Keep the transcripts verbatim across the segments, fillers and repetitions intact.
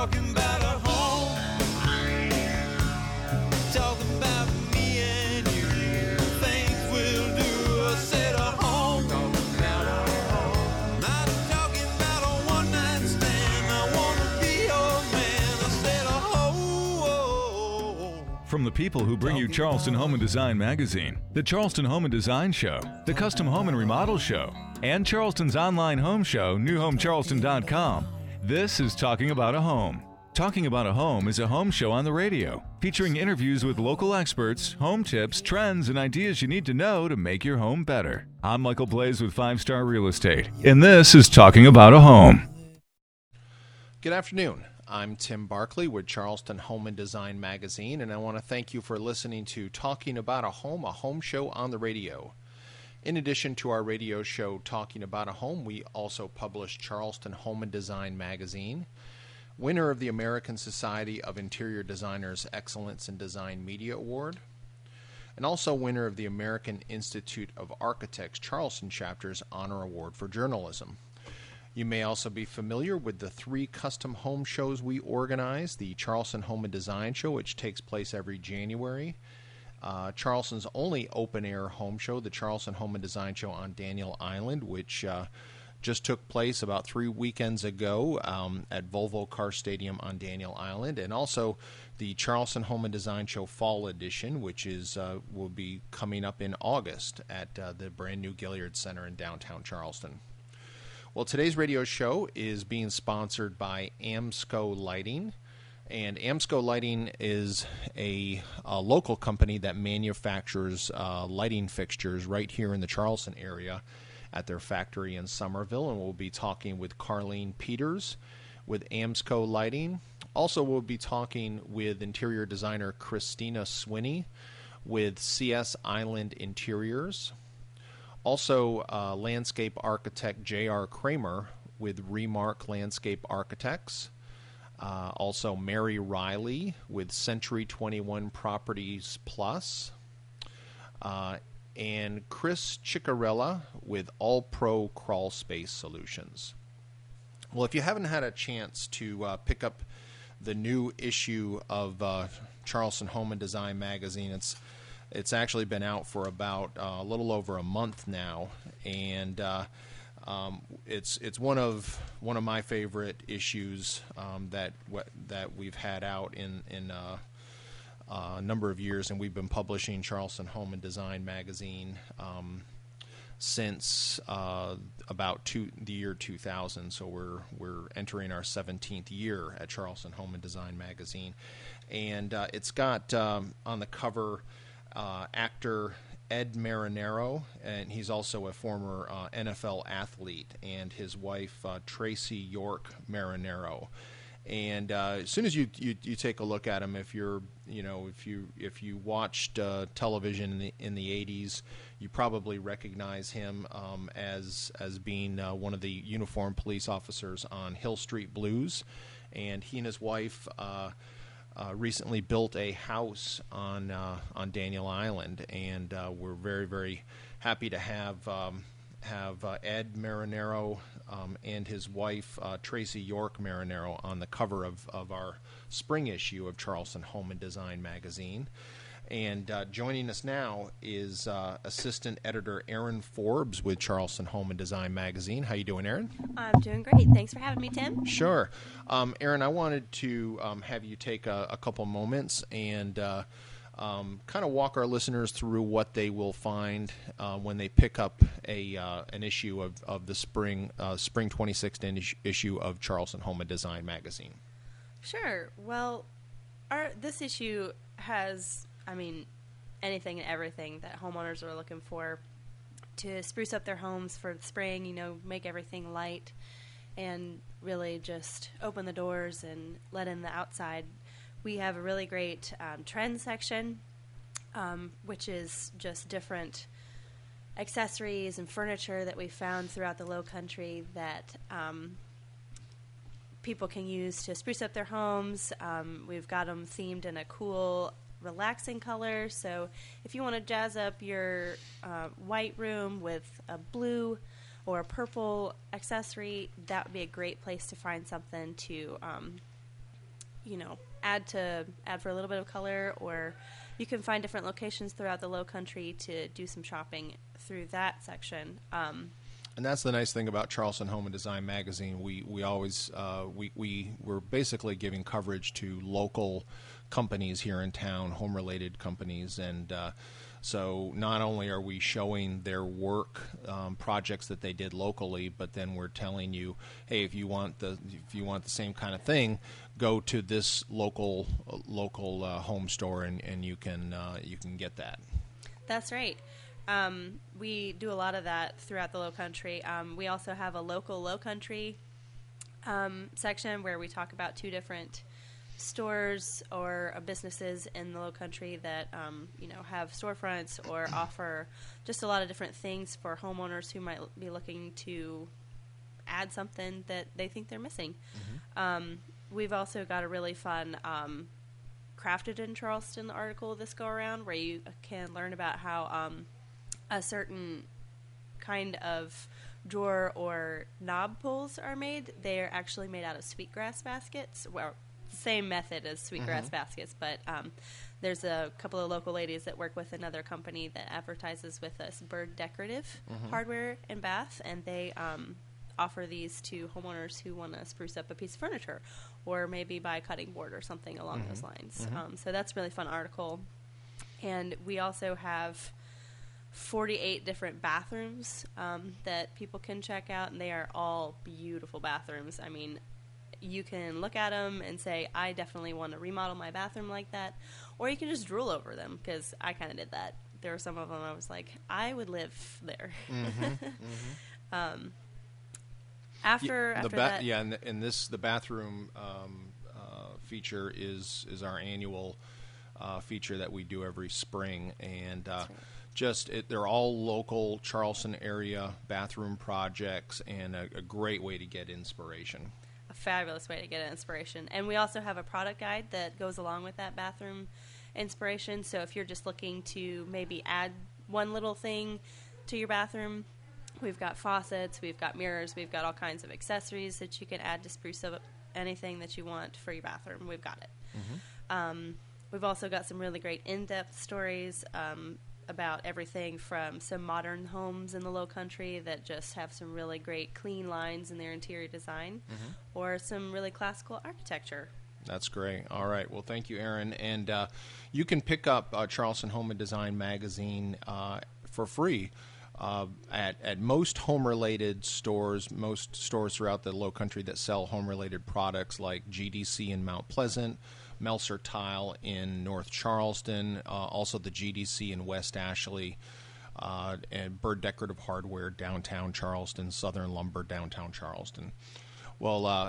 talking about a home. Talking about me and you. Things we'll do. I said a home. Talking about a home. Not talking about a one night stand. I wanna be your man. I said a home. From the people who bring you Charleston Home and Design Magazine, the Charleston Home and Design Show, the Custom Home and Remodel Show, and Charleston's online home show, new home charleston dot com, this is Talking About a Home. Talking About a Home is a home show on the radio, featuring interviews with local experts, home tips, trends, and ideas you need to know to make your home better. I'm Michael Blaze with Five Star Real Estate, and this is Talking About a Home. Good afternoon. I'm Tim Barkley with Charleston Home and Design Magazine, and I want to thank you for listening to Talking About a Home, a home show on the radio. In addition to our radio show Talking About a Home, we also publish Charleston Home and Design Magazine, winner of the American Society of Interior Designers Excellence in Design Media Award, and also winner of the American Institute of Architects Charleston Chapter's Honor Award for Journalism. You may also be familiar with the three custom home shows we organize, the Charleston Home and Design Show, which takes place every January, uh, Charleston's only open-air home show, the Charleston Home and Design Show on Daniel Island, which uh, just took place about three weekends ago um, at Volvo Car Stadium on Daniel Island, and also the Charleston Home and Design Show Fall Edition, which is uh, will be coming up in August at uh, the brand new Gilliard Center in downtown Charleston. Well, today's radio show is being sponsored by Amsco Lighting, and Amsco Lighting is a, a local company that manufactures uh, lighting fixtures right here in the Charleston area at their factory in Somerville, and we'll be talking with Carlene Peters with Amsco Lighting. Also, we'll be talking with interior designer Christina Swinney with C S Island Interiors. Also, uh, landscape architect J R Kramer with Remark Landscape Architects. Uh, also, Mary Riley with Century twenty-one Properties Plus. Uh, and Chris Ciccarella with All Pro Crawl Space Solutions. Well, if you haven't had a chance to uh, pick up the new issue of uh, Charleston Home and Design Magazine, it's It's actually been out for about uh, a little over a month now, and uh, um, it's it's one of one of my favorite issues um, that that we've had out in in uh, uh, a number of years, and we've been publishing Charleston Home and Design Magazine um, since uh, about two, the year two thousand. So we're we're entering our seventeenth year at Charleston Home and Design Magazine, and uh, it's got um, on the cover Uh, actor Ed Marinero, and he's also a former uh, N F L athlete, and his wife uh, Tracy York Marinero. And uh, as soon as you, you you take a look at him, if you're you know if you if you watched uh, television in the in the eighties, you probably recognize him um, as as being uh, one of the uniformed police officers on Hill Street Blues, and he and his wife Uh, Uh, recently built a house on uh, on Daniel Island, and uh, we're very very happy to have um, have uh, Ed Marinero um, and his wife uh, Tracy York Marinero on the cover of, of our spring issue of Charleston Home and Design Magazine. And uh, joining us now is uh, Assistant Editor Erin Forbes with Charleston Home and Design Magazine. How you doing, Erin? I'm doing great. Thanks for having me, Tim. Sure. Um, Erin, I wanted to um, have you take a, a couple moments and uh, um, kind of walk our listeners through what they will find uh, when they pick up a uh, an issue of, of the spring uh, spring twenty sixteen issue of Charleston Home and Design Magazine. Sure. Well, our this issue has, I mean, anything and everything that homeowners are looking for to spruce up their homes for spring, you know, make everything light and really just open the doors and let in the outside. We have a really great um, trend section, um, which is just different accessories and furniture that we found throughout the Low Country that um, people can use to spruce up their homes. Um, we've got them themed in a cool, relaxing color. So if you want to jazz up your uh, white room with a blue or a purple accessory, that would be a great place to find something to um, you know, add to add for a little bit of color, or you can find different locations throughout the Low Country to do some shopping through that section. Um, And that's the nice thing about Charleston Home and Design Magazine. We we always uh, we we we're basically giving coverage to local companies here in town, home related companies, and uh, so not only are we showing their work, um, projects that they did locally, but then we're telling you, hey, if you want the if you want the same kind of thing, go to this local uh, local uh, home store, and, and you can uh, you can get that. That's right. Um, we do a lot of that throughout the Low Country. Um, we also have a local Low Country um, section where we talk about two different stores or uh, businesses in the Low Country that um, you know have storefronts or offer just a lot of different things for homeowners who might l- be looking to add something that they think they're missing. Mm-hmm. Um, we've also got a really fun um, Crafted in Charleston article this go around where you can learn about how um, a certain kind of drawer or knob pulls are made. They are actually made out of sweetgrass baskets. Well, same method as sweetgrass mm-hmm. baskets, but um, there's a couple of local ladies that work with another company that advertises with us, Bird Decorative mm-hmm. Hardware and Bath, and they um, offer these to homeowners who want to spruce up a piece of furniture or maybe buy a cutting board or something along mm-hmm. those lines. Mm-hmm. Um, so that's a really fun article. And we also have forty-eight different bathrooms um, that people can check out, and they are all beautiful bathrooms. I mean, you can look at them and say, I definitely want to remodel my bathroom like that, or you can just drool over them, because I kind of did that. There were some of them I was like, I would live there. Mm-hmm. mm-hmm. Um, after yeah, after the ba- that, yeah, and, and this the bathroom um, uh, feature is is our annual uh, feature that we do every spring, and uh, right. just it, they're all local Charleston area bathroom projects, and a, a great way to get inspiration. A fabulous way to get inspiration, and we also have a product guide that goes along with that bathroom inspiration. So if you're just looking to maybe add one little thing to your bathroom, we've got faucets, we've got mirrors, we've got all kinds of accessories that you can add to spruce up anything that you want for your bathroom. We've got it. Mm-hmm. Um, we've also got some really great in-depth stories um, about everything from some modern homes in the Low Country that just have some really great clean lines in their interior design, mm-hmm. or some really classical architecture. That's great. All right. Well, thank you, Erin. And uh, you can pick up uh, Charleston Home and Design Magazine uh, for free uh, at, at most home-related stores, most stores throughout the Low Country that sell home-related products, like G D C in Mount Pleasant, Melser Tile in North Charleston, uh, also the G D C in West Ashley, uh, and Bird Decorative Hardware downtown Charleston, Southern Lumber downtown Charleston. Well, uh,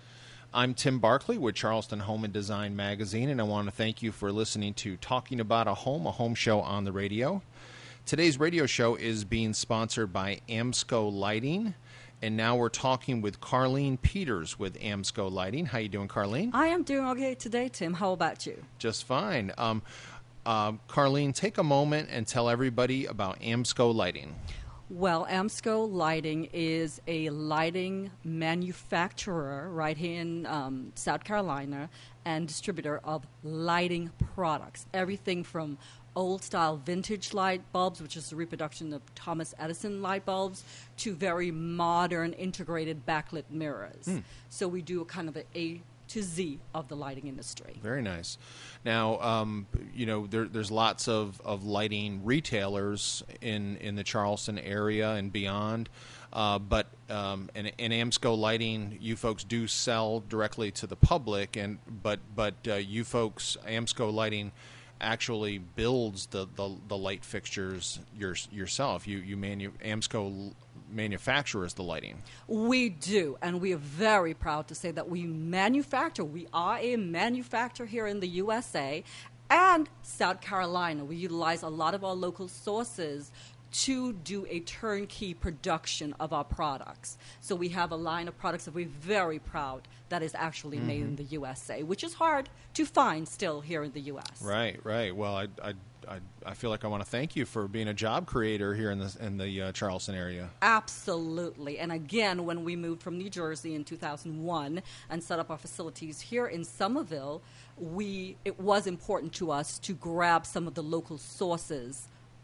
I'm Tim Barkley with Charleston Home and Design Magazine, and I want to thank you for listening to Talking About a Home, a home show on the radio. Today's radio show is being sponsored by Amsco Lighting, and now we're talking with Carlene Peters with Amsco Lighting. How you doing, Carlene? I am doing okay today, Tim. How about you? Just fine. Um, uh, Carlene, take a moment and tell everybody about Amsco Lighting. Well, Amsco Lighting is a lighting manufacturer right here in um, South Carolina and distributor of lighting products. Everything from old-style vintage light bulbs, which is a reproduction of Thomas Edison light bulbs, to very modern integrated backlit mirrors. Mm. So we do a kind of a A to Z of the lighting industry. Very nice. Now, um, you know, there, there's lots of, of lighting retailers in, in the Charleston area and beyond, uh, but um, in, in Amsco Lighting, you folks do sell directly to the public, and but but uh, you folks, Amsco Lighting, actually builds the, the, the light fixtures your, yourself. You you manu- Amsco manufactures the lighting. We do, and we are very proud to say that we manufacture. We are a manufacturer here in the U S A and South Carolina. We utilize a lot of our local sources to do a turnkey production of our products. So we have a line of products that we're very proud that is actually mm-hmm. made in the U S A, which is hard to find still here in the U S. Right, right. Well, I, I, I, I feel like I want to thank you for being a job creator here in the in the uh, Charleston area. Absolutely. And again, when we moved from New Jersey in two thousand one and set up our facilities here in Somerville, we it was important to us to grab some of the local sources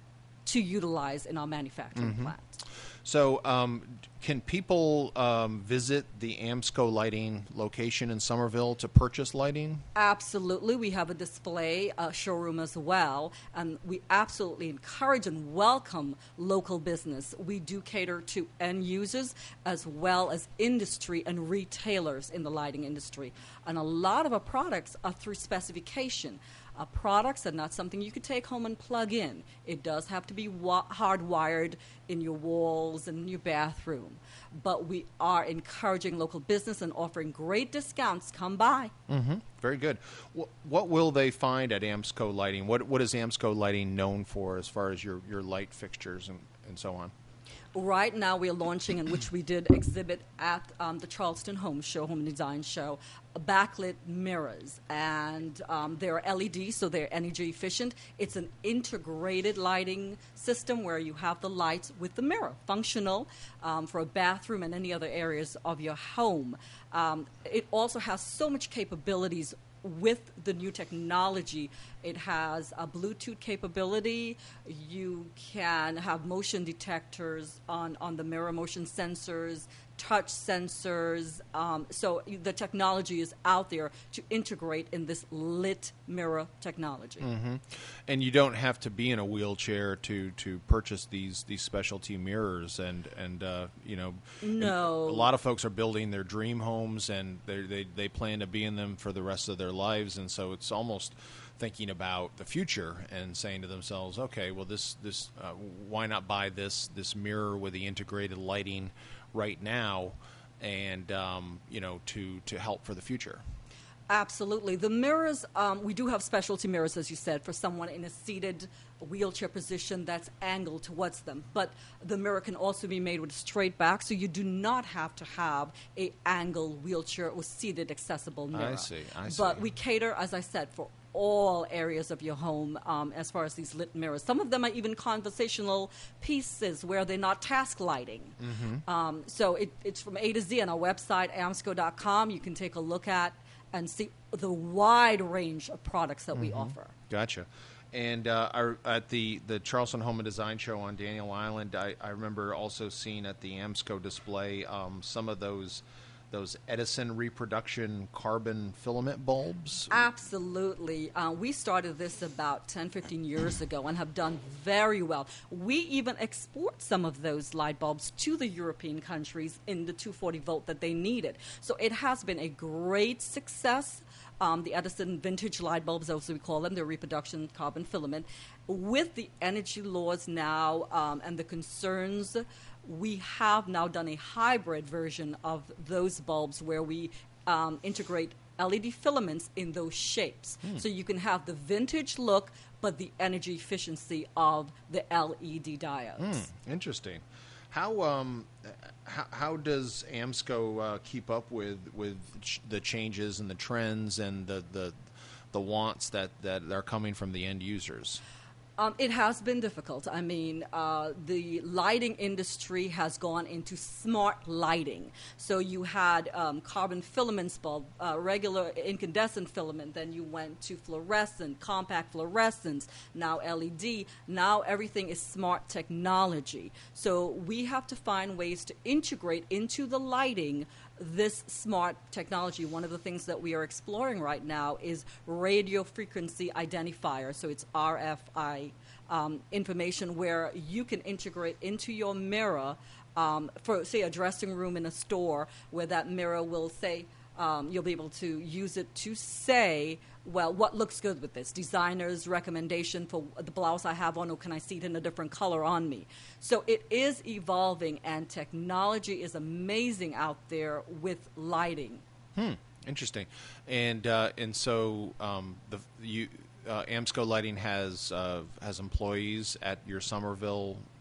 to utilize in our manufacturing mm-hmm. plant. So um, can people um, visit the AMSCO Lighting location in Somerville to purchase lighting? Absolutely. We have a display uh, showroom as well, and we absolutely encourage and welcome local business. We do cater to end users as well as industry and retailers in the lighting industry. And a lot of our products are through specification. Uh, products are not something you could take home and plug in. It does have to be wa- hardwired in your walls and in your bathroom. But we are encouraging local business and offering great discounts. Come by. Mm-hmm. Very good. What, what will they find at AMSCO Lighting? What What is AMSCO Lighting known for as far as your, your light fixtures and, and so on? Right now we're launching, in which we did exhibit at um, the Charleston Home Show, Home and Design Show, backlit mirrors. And um, they're L E D, so they're energy efficient. It's an integrated lighting system where you have the lights with the mirror, functional um, for a bathroom and any other areas of your home. Um, it also has so much capabilities with the new technology. It has a Bluetooth capability. You can have motion detectors on, on the mirror, motion sensors, touch sensors. Um, so the technology is out there to integrate in this lit mirror technology. Mm-hmm. And you don't have to be in a wheelchair to, to purchase these these specialty mirrors. And, and uh, you know, no. a lot of folks are building their dream homes, and they they they plan to be in them for the rest of their lives. And so it's almost thinking about the future and saying to themselves, okay, well, this this uh, why not buy this this mirror with the integrated lighting right now, and um, you know, to to help for the future. Absolutely. The mirrors, um, we do have specialty mirrors, as you said, for someone in a seated wheelchair position that's angled towards them. But the mirror can also be made with a straight back, so you do not have to have a angled wheelchair or seated accessible mirror. I see, I see. But we cater, as I said, for all areas of your home um, as far as these lit mirrors. Some of them are even conversational pieces where they're not task lighting. Mm-hmm. Um, so it, it's from A to Z on our website, amsco dot com. You can take a look at and see the wide range of products that mm-hmm. we offer. Gotcha. And uh, our, at the, the Charleston Home and Design Show on Daniel Island, I, I remember also seeing at the AMSCO display um, some of those those Edison reproduction carbon filament bulbs. Absolutely. Uh, we started this about ten, fifteen years ago and have done very well. We even export some of those light bulbs to the European countries in the two forty volt that they needed. So it has been a great success. Um, the Edison vintage light bulbs, as we call them, they're reproduction carbon filament. With the energy laws now um, and the concerns, we have now done a hybrid version of those bulbs where we um, integrate L E D filaments in those shapes. Mm. So you can have the vintage look, but the energy efficiency of the L E D diodes. Mm, interesting. How um, how, how does AMSCO uh, keep up with with ch- the changes and the trends and the the, the wants that, that are coming from the end users? Um, it has been difficult. I mean, uh, the lighting industry has gone into smart lighting. So you had um, carbon filaments bulb, uh, regular incandescent filament, then you went to fluorescent, compact fluorescence, now L E D. Now everything is smart technology. So we have to find ways to integrate into the lighting this smart technology. One of the things that we are exploring right now is radio frequency identifier. So it's R F I um, information where you can integrate into your mirror um, for, say, a dressing room in a store, where that mirror will say, um, you'll be able to use it to say, well, what looks good with this? Designer's recommendation for the blouse I have on, or can I see it in a different color on me? So it is evolving, and technology is amazing out there with lighting. Hmm. Interesting. And uh, and so um, the you uh, AMSCO Lighting has uh, has employees at your Somerville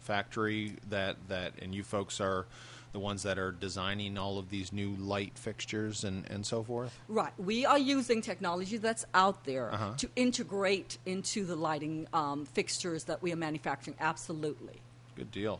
factory that, that and you folks are the ones that are designing all of these new light fixtures and, and so forth? Right. We are using technology that's out there Uh-huh. to integrate into the lighting um, fixtures that we are manufacturing. Absolutely. Good deal.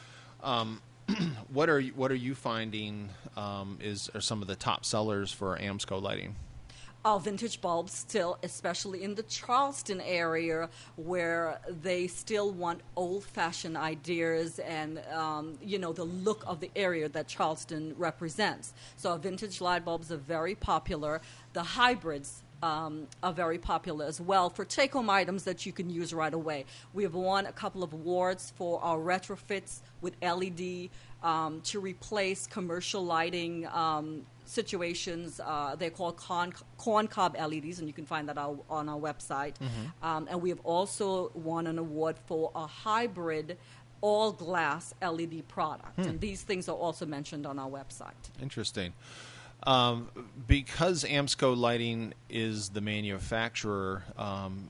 Um, what are you, what are you finding um, is are some of the top sellers for AMSCO lighting? Our vintage bulbs still, especially in the Charleston area, where they still want old-fashioned ideas and, um, you know, the look of the area that Charleston represents. So our vintage light bulbs are very popular. The hybrids um, are very popular as well for take-home items that you can use right away. We have won a couple of awards for our retrofits with L E D um, to replace commercial lighting um, situations. Uh, they're called corn, corn cob L E Ds, and you can find that our, on our website. Mm-hmm. Um, and we have also won an award for a hybrid all-glass L E D product. Hmm. And these things are also mentioned on our website. Interesting. Um, because AMSCO Lighting is the manufacturer, um,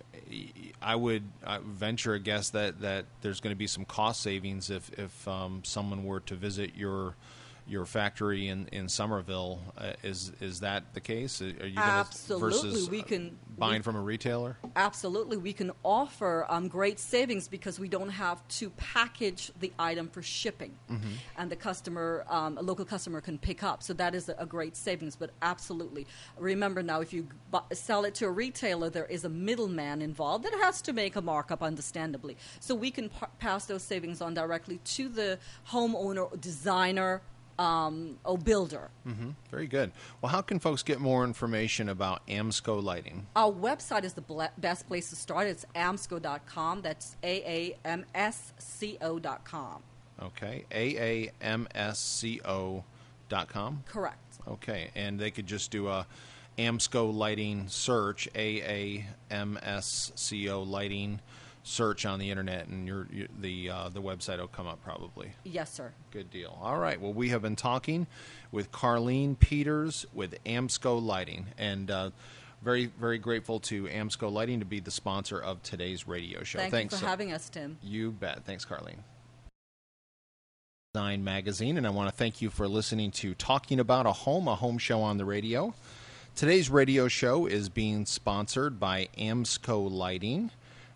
I would uh, venture a guess that, that there's going to be some cost savings if, if um, someone were to visit your your factory in, in Somerville. Uh, is is that the case? Are you gonna, Absolutely. versus We can buying we, from a retailer? Absolutely. We can offer um, great savings because we don't have to package the item for shipping. Mm-hmm. And the customer, um, a local customer can pick up. So that is a, a great savings. But absolutely. Remember now, if you bu- sell it to a retailer, there is a middleman involved that has to make a markup, understandably. So we can p- pass those savings on directly to the homeowner, designer, Um, or builder. Mm-hmm. Very good. Well, how can folks get more information about AMSCO Lighting? Our website is the ble- best place to start. It's amsco dot com. That's A A M S C O dot com. Okay, A A M S C O dot com? Correct. Okay, and they could just do a AMSCO Lighting search, A A M S C O Lighting search on the internet, and your, your the uh, the website will come up probably. Yes, sir. Good deal. All right. Well, we have been talking with Carlene Peters with AMSCO Lighting, and uh, very very grateful to AMSCO Lighting to be the sponsor of today's radio show. Thank Thanks you for so- having us, Tim. You bet. Thanks, Carlene. Design Magazine, and I want to thank you for listening to Talking About a Home, a home show on the radio. Today's radio show is being sponsored by AMSCO Lighting.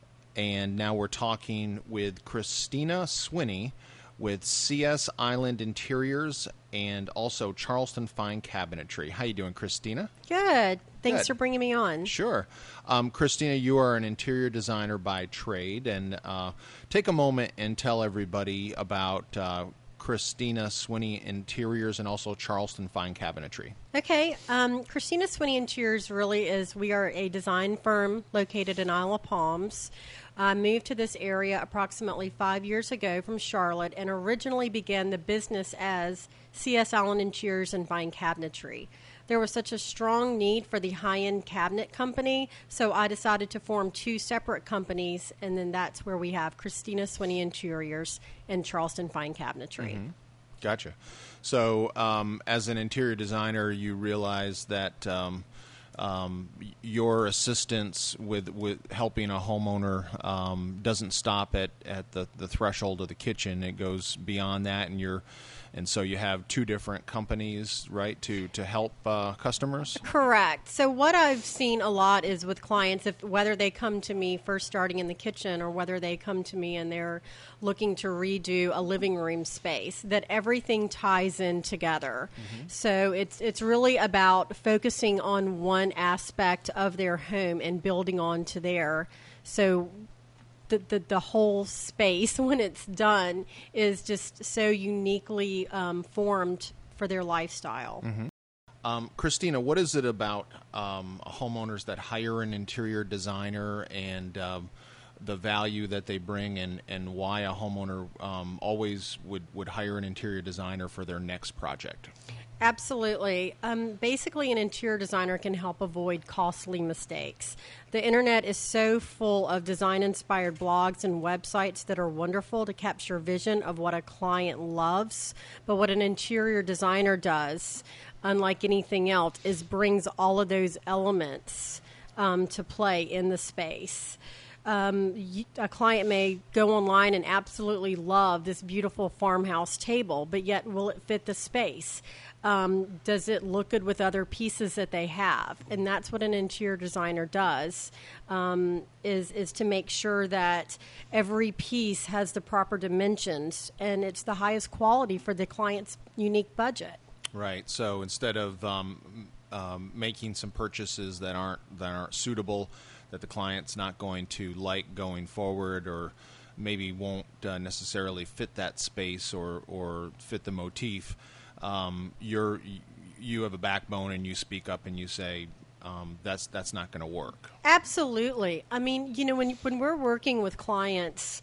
And now we're talking with Christina Swinney with C S Island Interiors and also Charleston Fine Cabinetry. How you doing, Christina? Good. Thanks Good. for bringing me on. Sure. Um, Christina, you are an interior designer by trade. And uh, take a moment and tell everybody about uh, Christina Swinney Interiors and also Charleston Fine Cabinetry. Okay. Um, Christina Swinney Interiors really is, we are a design firm located in Isle of Palms. I moved to this area approximately five years ago from Charlotte and originally began the business as C S Island Interiors and Fine Cabinetry. There was such a strong need for the high-end cabinet company, so I decided to form two separate companies, and then that's where we have Christina Swinney Interiors and Charleston Fine Cabinetry. Mm-hmm. Gotcha. So um, as an interior designer, you realize that um, um, your assistance with, with helping a homeowner um, doesn't stop at, at the, the threshold of the kitchen. It goes beyond that, and you're and so you have two different companies, right, to, to help uh, customers? Correct. So what I've seen a lot is with clients, if whether they come to me first starting in the kitchen or whether they come to me and they're looking to redo a living room space, that everything ties in together. Mm-hmm. So it's it's really about focusing on one aspect of their home and building on to there. So The, the, the whole space, when it's done, is just so uniquely um, formed for their lifestyle. Mm-hmm. Um, Christina, what is it about um, homeowners that hire an interior designer and um, the value that they bring, and, and why a homeowner um, always would, would hire an interior designer for their next project? Absolutely. Um, basically, an interior designer can help avoid costly mistakes. The internet is so full of design-inspired blogs and websites that are wonderful to capture vision of what a client loves. But what an interior designer does, unlike anything else, is brings all of those elements um, to play in the space. Um, y- a client may go online and absolutely love this beautiful farmhouse table, but yet will it fit the space? Um, does it look good with other pieces that they have? And that's what an interior designer does, um, is is to make sure that every piece has the proper dimensions and it's the highest quality for the client's unique budget. Right. So instead of um, um, making some purchases that aren't that aren't suitable, that the client's not going to like going forward, or maybe won't uh, necessarily fit that space or or fit the motif. Um, you're you have a backbone and you speak up and you say um, that's that's not going to work. Absolutely. I mean, you know, when when we're working with clients,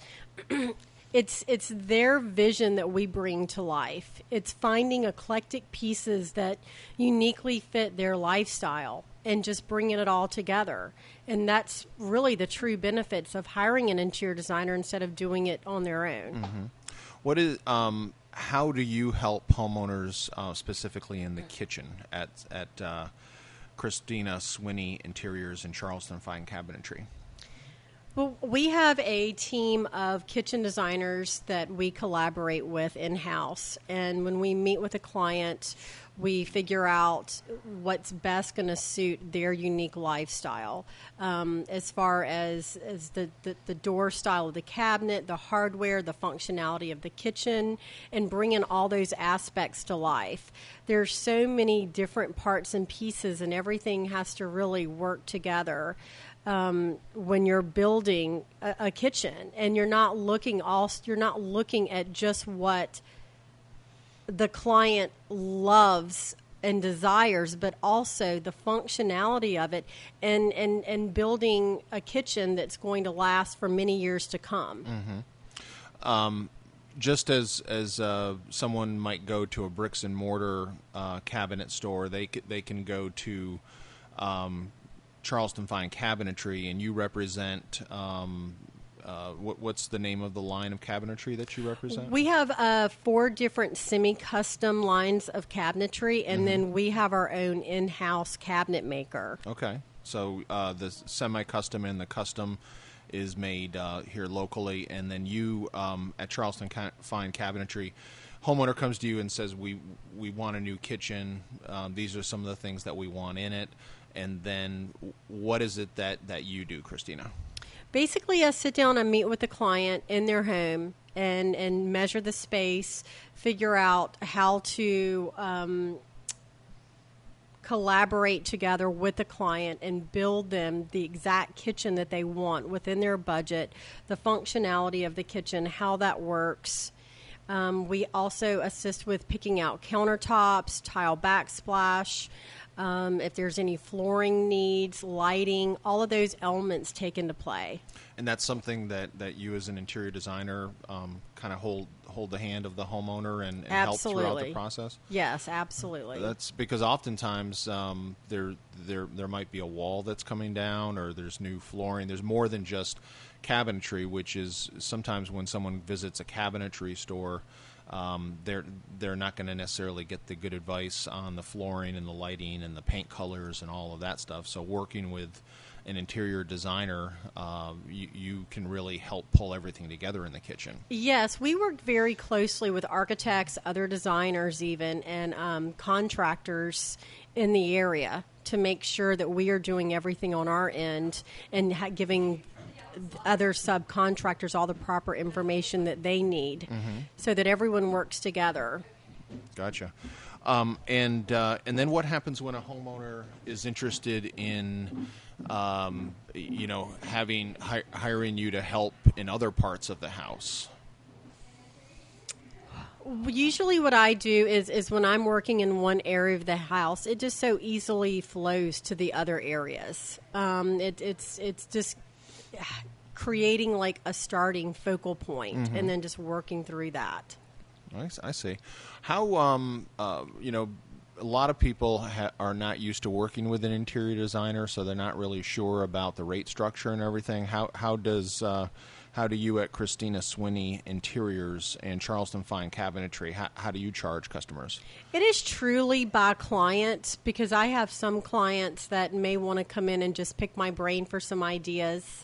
it's it's their vision that we bring to life. It's finding eclectic pieces that uniquely fit their lifestyle and just bringing it all together. And that's really the true benefits of hiring an interior designer instead of doing it on their own. Mm-hmm. What is um, how do you help homeowners uh, specifically in the kitchen at at uh, Christina Swinney Interiors in Charleston Fine Cabinetry? Well, we have a team of kitchen designers that we collaborate with in-house. And when we meet with a client, we figure out what's best going to suit their unique lifestyle. Um, as far as, as the, the, the door style of the cabinet, the hardware, the functionality of the kitchen, and bringing all those aspects to life. There's so many different parts and pieces, and everything has to really work together. Um, when you're building a, a kitchen, and you're not looking all you're not looking at just what the client loves and desires, but also the functionality of it, and, and, and building a kitchen that's going to last for many years to come. Mm-hmm. Um, just as as uh, someone might go to a bricks and mortar uh, cabinet store, they c- they can go to um, Charleston Fine Cabinetry, and you represent um, uh, what, what's the name of the line of cabinetry that you represent? We have uh, four different semi-custom lines of cabinetry, and Mm-hmm. then we have our own in-house cabinet maker. Okay, so uh, the semi-custom and the custom is made uh, here locally, and then you um, at Charleston Ca- Fine Cabinetry, homeowner comes to you and says, we we want a new kitchen. Um, these are some of the things that we want in it. And then what is it that, that you do, Christina? Basically, I sit down and meet with the client in their home and, and measure the space, figure out how to um, collaborate together with the client and build them the exact kitchen that they want within their budget, the functionality of the kitchen, how that works. Um, we also assist with picking out countertops, tile backsplash, Um, if there's any flooring needs, lighting, all of those elements take into play. And that's something that, that you as an interior designer um, kind of hold hold the hand of the homeowner and, and help throughout the process? Yes, absolutely. That's because oftentimes um, there there there might be a wall that's coming down, or there's new flooring. There's more than just cabinetry, which is sometimes when someone visits a cabinetry store, Um, they're they're not going to necessarily get the good advice on the flooring and the lighting and the paint colors and all of that stuff. So working with an interior designer, uh, you, you can really help pull everything together in the kitchen. Yes, we work very closely with architects, other designers even, and um, contractors in the area to make sure that we are doing everything on our end and ha- giving other subcontractors all the proper information that they need, mm-hmm. so that everyone works together. Gotcha. Um, and uh, and then what happens when a homeowner is interested in, um, you know, having hi- hiring you to help in other parts of the house? Usually what I do is, is when I'm working in one area of the house, it just so easily flows to the other areas. Um, it, it's it's just creating like a starting focal point, mm-hmm. and then just working through that. I see. How, um, uh, you know, a lot of people ha- are not used to working with an interior designer, so they're not really sure about the rate structure and everything. How how does uh, how do you at Christina Swinney Interiors and Charleston Fine Cabinetry, how, how do you charge customers? It is truly by client, because I have some clients that may want to come in and just pick my brain for some ideas.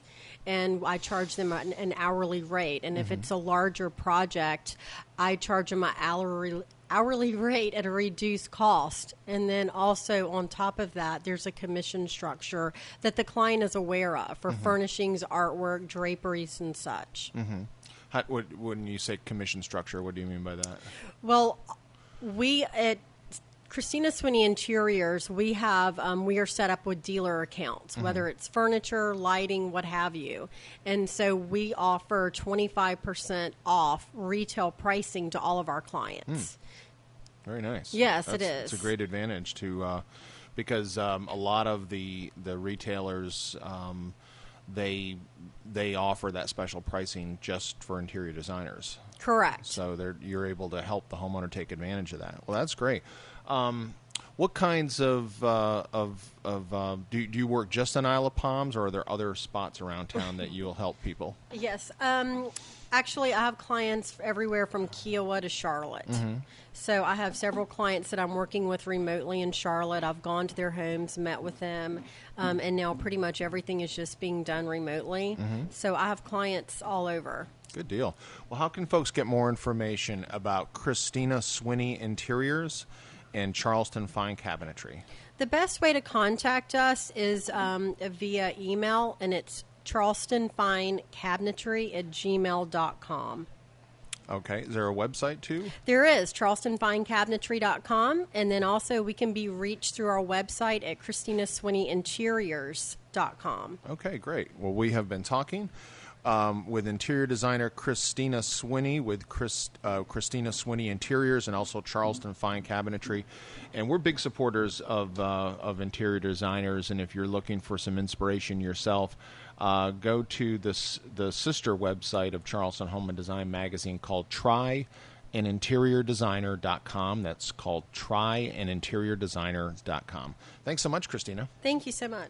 and I charge them an, an hourly rate. And if it's a larger project, I charge them an hourly hourly rate at a reduced cost. And then also on top of that, there's a commission structure that the client is aware of for furnishings, artwork, draperies, and such. Mm-hmm. How, what, when you say commission structure, what do you mean by that? Well, we at Christina Swinney Interiors, we have um, we are set up with dealer accounts, Mm-hmm. whether it's furniture, lighting, what have you, and so we offer twenty-five percent off retail pricing to all of our clients. Very nice. Yes, it That's- is. It's a great advantage to uh, because um, a lot of the the retailers um, they they offer that special pricing just for interior designers. Correct. So they're, you're able to help the homeowner take advantage of that. Well, that's great. Um, what kinds of uh, of of uh, do, do you work just on Isle of Palms, or are there other spots around town that you'll help people? Yes. Um, actually, I have clients everywhere from Kiowa to Charlotte. So I have several clients that I'm working with remotely in Charlotte. I've gone to their homes, met with them, um, and now pretty much everything is just being done remotely. So I have clients all over. Good deal. Well, how can folks get more information about Christina Swinney Interiors and Charleston Fine Cabinetry? The best way to contact us is um, via email, and it's charlestonfinecabinetry at gmail dot com. Okay. Is there a website too? There is, charleston fine cabinetry dot com, and then also we can be reached through our website at christina swinney interiors dot com. Okay, great. Well, we have been talking um, with interior designer Christina Swinney with Chris, uh, Christina Swinney Interiors and also Charleston Fine Cabinetry. And we're big supporters of, uh, of interior designers, and if you're looking for some inspiration yourself, uh, go to this, the sister website of Charleston Home and Design Magazine called try an interior designer dot com. That's called try an interior designer dot com. Thanks so much, Christina. Thank you so much.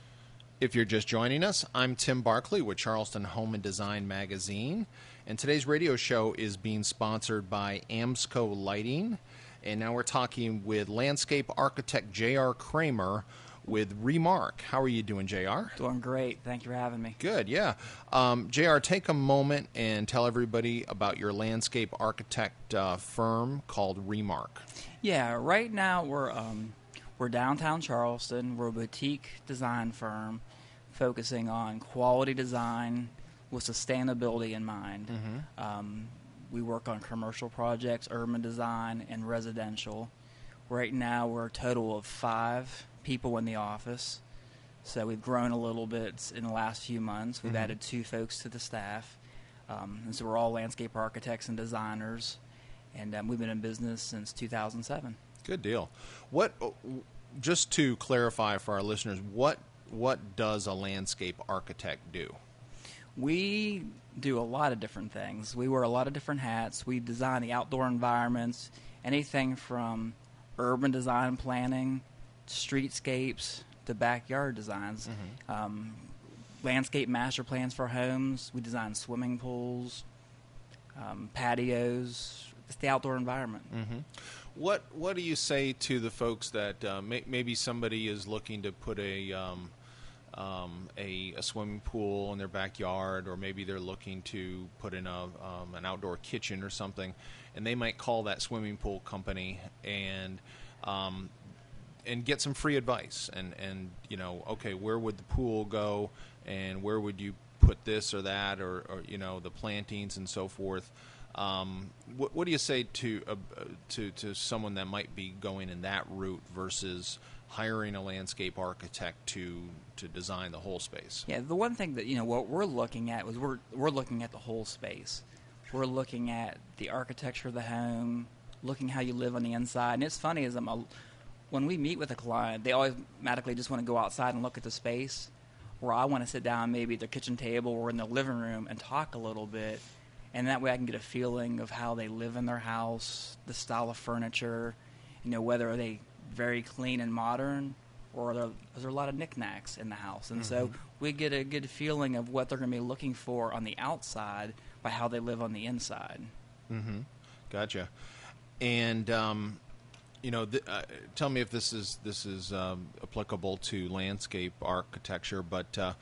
If you're just joining us, I'm Tim Barkley with Charleston Home and Design Magazine, and today's radio show is being sponsored by Amsco Lighting, and now we're talking with landscape architect J R Kramer with Remark. How are you doing, J R? Doing great. Thank you for having me. Good, yeah. Um, J R, take a moment and tell everybody about your landscape architect uh, firm called Remark. Yeah, right now we're um, we're downtown Charleston. We're a boutique design firm focusing on quality design with sustainability in mind. Mm-hmm. Um, we work on commercial projects, urban design, and residential. Right now we're a total of five people in the office. So we've grown a little bit in the last few months. We've Mhm. added two folks to the staff. Um, and so we're all landscape architects and designers. And um, we've been in business since two thousand seven. Good deal. What, just to clarify for our listeners, what what does a landscape architect do? We do a lot of different things. We wear a lot of different hats. We design the outdoor environments, anything from urban design planning, streetscapes, to backyard designs. Mm-hmm. Um, landscape master plans for homes. We design swimming pools, um, patios. It's the outdoor environment. Mm-hmm. What What do you say to the folks that uh, may, maybe somebody is looking to put a, um, um, a a swimming pool in their backyard, or maybe they're looking to put in a um, an outdoor kitchen or something, and they might call that swimming pool company and um, and get some free advice, and and you know, okay, where would the pool go, and where would you put this or that, or, or you know, the plantings and so forth. Um, what, what do you say to uh, to to someone that might be going in that route versus hiring a landscape architect to to design the whole space? Yeah, the one thing that, you know, what we're looking at was we're we're looking at the whole space. We're looking at the architecture of the home, looking how you live on the inside. And it's funny is I'm a, when we meet with a client, they always automatically just want to go outside and look at the space. Where I want to sit down maybe at their kitchen table or in the living room and talk a little bit. And that way I can get a feeling of how they live in their house, the style of furniture, you know, whether are they very clean and modern, or are there, is there a lot of knickknacks in the house? And so we get a good feeling of what they're going to be looking for on the outside by how they live on the inside. Mm-hmm. Gotcha. And um, you know, th- uh, tell me if this is this is um, applicable to landscape architecture, but uh,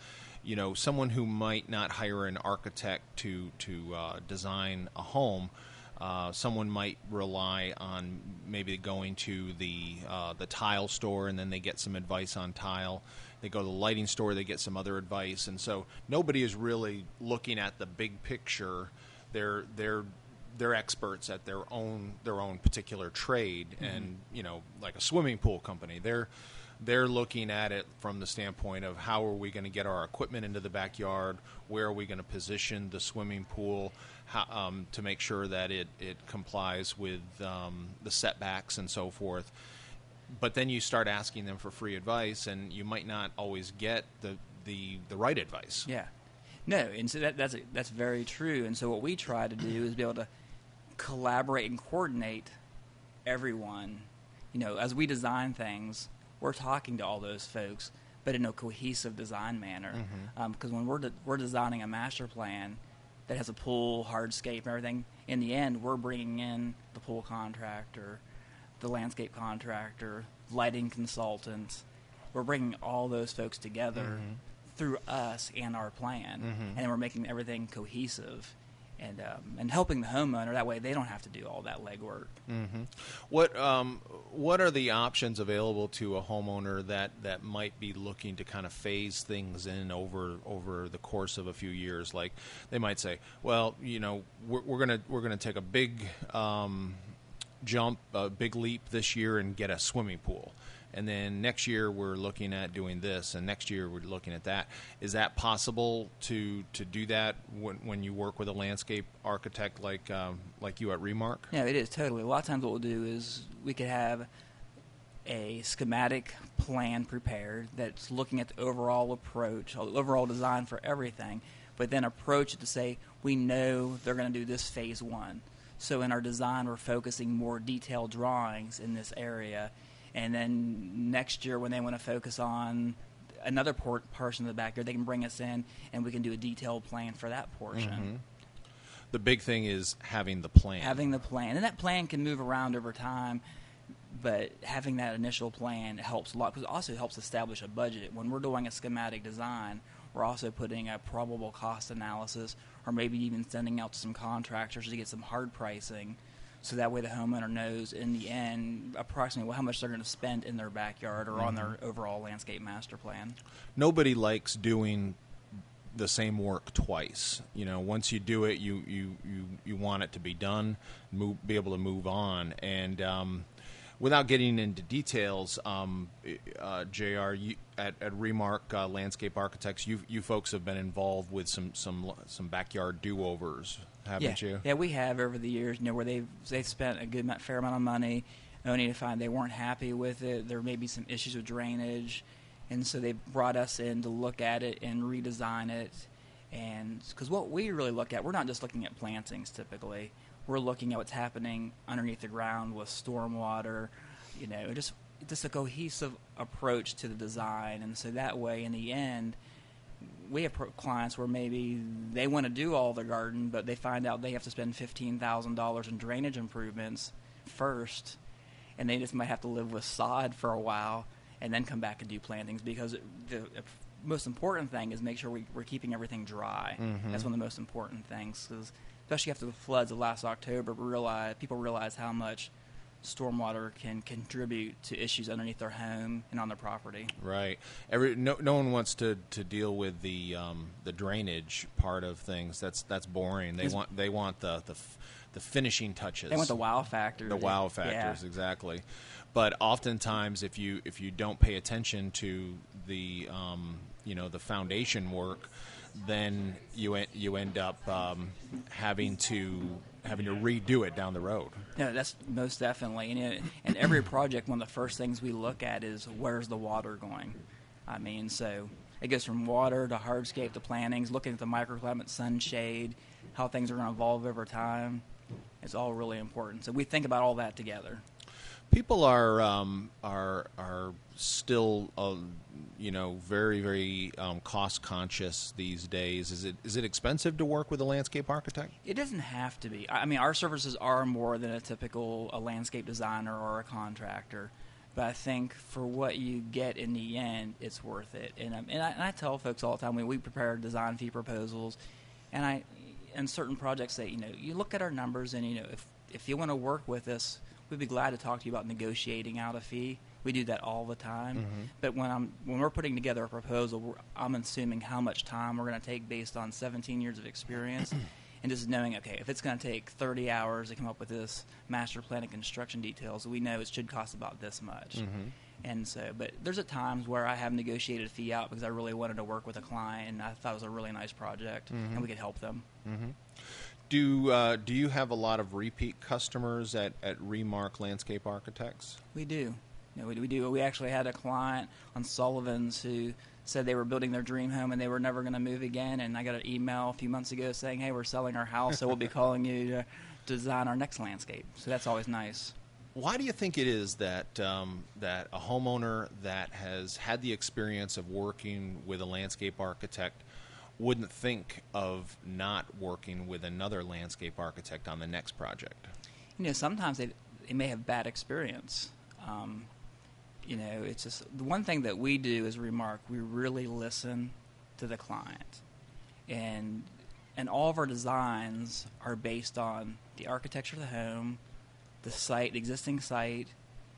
you know, someone who might not hire an architect to to uh, design a home. Uh, someone might rely on maybe going to the uh, the tile store, and then they get some advice on tile. They go to the lighting store, they get some other advice, and so nobody is really looking at the big picture. They're they're they're experts at their own their own particular trade, mm-hmm. and you know, like a swimming pool company, they're they're looking at it from the standpoint of how are we going to get our equipment into the backyard, where are we going to position the swimming pool, how, um, to make sure that it, it complies with um, the setbacks and so forth. But then you start asking them for free advice, and you might not always get the the, the right advice. Yeah. No, and so that, that's that's very true. And so what we try to do is be able to collaborate and coordinate everyone. You know, as we design things, we're talking to all those folks, but in a cohesive design manner. Because Mm-hmm. um, when we're de- we're designing a master plan that has a pool, hardscape, and everything, in the end, we're bringing in the pool contractor, the landscape contractor, lighting consultant. We're bringing all those folks together Mm-hmm. through us and our plan, Mhm. and then we're making everything cohesive. And um, and helping the homeowner, that way they don't have to do all that legwork. Mm-hmm. What um, what are the options available to a homeowner that, that might be looking to kind of phase things in over over the course of a few years? Like they might say, well, you know, we're, we're gonna we're gonna take a big um, jump, a big leap this year and get a swimming pool. And then next year we're looking at doing this, and next year we're looking at that. Is that possible to, to do that when, when you work with a landscape architect like um, like you at Remark? Yeah, it is totally. A lot of times what we'll do is we could have a schematic plan prepared that's looking at the overall approach, the overall design for everything, but then approach it to say, we know they're going to do this phase one. So in our design, we're focusing more detailed drawings in this area. And then next year, when they want to focus on another port portion of the backyard, they can bring us in, and we can do a detailed plan for that portion. Mm-hmm. The big thing is having the plan. Having the plan. And that plan can move around over time, but having that initial plan helps a lot, because it also helps establish a budget. When we're doing a schematic design, we're also putting a probable cost analysis, or maybe even sending out to some contractors to get some hard pricing. So that way the homeowner knows in the end approximately how much they're going to spend in their backyard or Mm-hmm. on their overall landscape master plan. Nobody likes doing the same work twice. You know, once you do it, you you, you, you want it to be done, move, be able to move on. And um, without getting into details, um, uh, J R, you, at, at Remark uh, Landscape Architects, you you folks have been involved with some some some backyard do-overs, haven't yeah. you? Yeah, we have over the years, you know, where they've they've spent a good amount, fair amount of money, only to find they weren't happy with it. There may be some issues with drainage, and so they brought us in to look at it and redesign it. And because what we really look at, we're not just looking at plantings typically. We're looking at what's happening underneath the ground with stormwater, you know, just just a cohesive approach to the design. And so that way, in the end, we have pro- clients where maybe they want to do all the garden, but they find out they have to spend fifteen thousand dollars in drainage improvements first, and they just might have to live with sod for a while and then come back and do plantings, because it, the uh, most important thing is make sure we, we're keeping everything dry. Mhm. That's one of the most important things, because especially after the floods of last October, we realize, people realize how much stormwater can contribute to issues underneath their home and on their property. Right. Every no, no one wants to, to deal with the um, the drainage part of things. That's that's boring. They It's- want they want the the, f- the finishing touches. They want the wow factor. The wow Yeah. factors, exactly. But oftentimes, if you if you don't pay attention to the um, you know the foundation work, then you en- you end up um, having to having to redo it down the road. Yeah, that's most definitely. And, it, and every project, one of the first things we look at is where's the water going. I mean, so it goes from water to hardscape to plantings, looking at the microclimate, sunshade, how things are going to evolve over time. It's all really important. So we think about all that together. People are um, are are still uh, you know very very um, cost conscious these days. Is it is it expensive to work with a landscape architect? It doesn't have to be. I mean, our services are more than a typical a landscape designer or a contractor. but I think for what you get in the end, it's worth it. And, um, and, I, and I tell folks all the time when we prepare design fee proposals, and I, in certain projects, say, you know, you look at our numbers, and you know, if if you want to work with us, we'd be glad to talk to you about negotiating out a fee. We do that all the time. Mm-hmm. But when I'm when we're putting together a proposal, we're, I'm assuming how much time we're going to take based on seventeen years of experience, and just knowing, okay, if it's going to take thirty hours to come up with this master plan and construction details, we know it should cost about this much. Mm-hmm. And so, but there's at times where I have negotiated a fee out because I really wanted to work with a client, and I thought it was a really nice project, Mm-hmm. and we could help them. Mm-hmm. Do uh, do you have a lot of repeat customers at, at Remark Landscape Architects? We do. You know, we, we do. We actually had a client on Sullivan's who said they were building their dream home and they were never going to move again. And I got an email a few months ago saying, "Hey, we're selling our house, so we'll be calling you to design our next landscape." So that's always nice. Why do you think it is that um, that a homeowner that has had the experience of working with a landscape architect wouldn't think of not working with another landscape architect on the next project? You know, sometimes they, they may have bad experience. Um, you know, it's just the one thing that we do is Remark. We really listen to the client, and and all of our designs are based on the architecture of the home, the site, the existing site,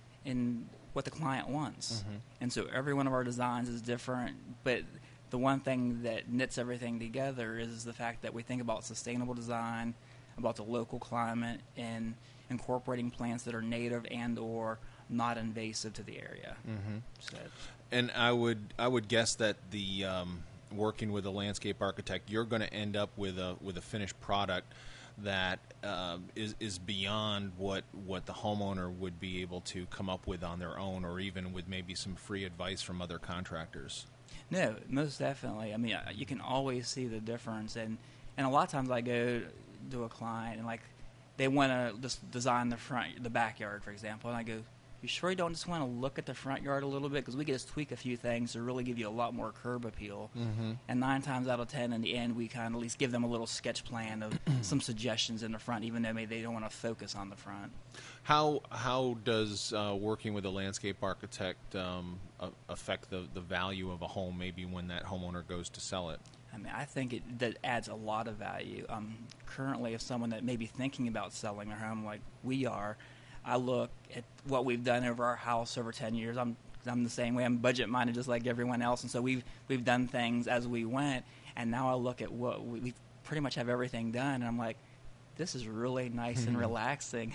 and what the client wants. Mm-hmm. And so every one of our designs is different, but the one thing that knits everything together is the fact that we think about sustainable design, about the local climate, and incorporating plants that are native and or not invasive to the area. Mm-hmm. So, And I would I would guess that the um, working with a landscape architect, you're going to end up with a with a finished product that uh, is is beyond what what the homeowner would be able to come up with on their own, or even with maybe some free advice from other contractors. no, most definitely. I mean, uh, you can always see the difference, and and a lot of times I go to a client and like they want to just design the front, the backyard, for example, and I go, "You sure you don't just want to look at the front yard a little bit? Because we can just tweak a few things to really give you a lot more curb appeal." Mm-hmm. And nine times out of ten, in the end, we kind of at least give them a little sketch plan of some suggestions in the front, even though maybe they don't want to focus on the front. How how does uh, working with a landscape architect um, a- affect the, the value of a home, maybe when that homeowner goes to sell it? I mean, I think it that adds a lot of value. Um, currently, if someone that may be thinking about selling their home like we are, I look at what we've done over our house over ten years. I'm I'm the same way. I'm budget minded just like everyone else, and so we've we've done things as we went. And now I look at what we, we pretty much have everything done, and I'm like, this is really nice and relaxing.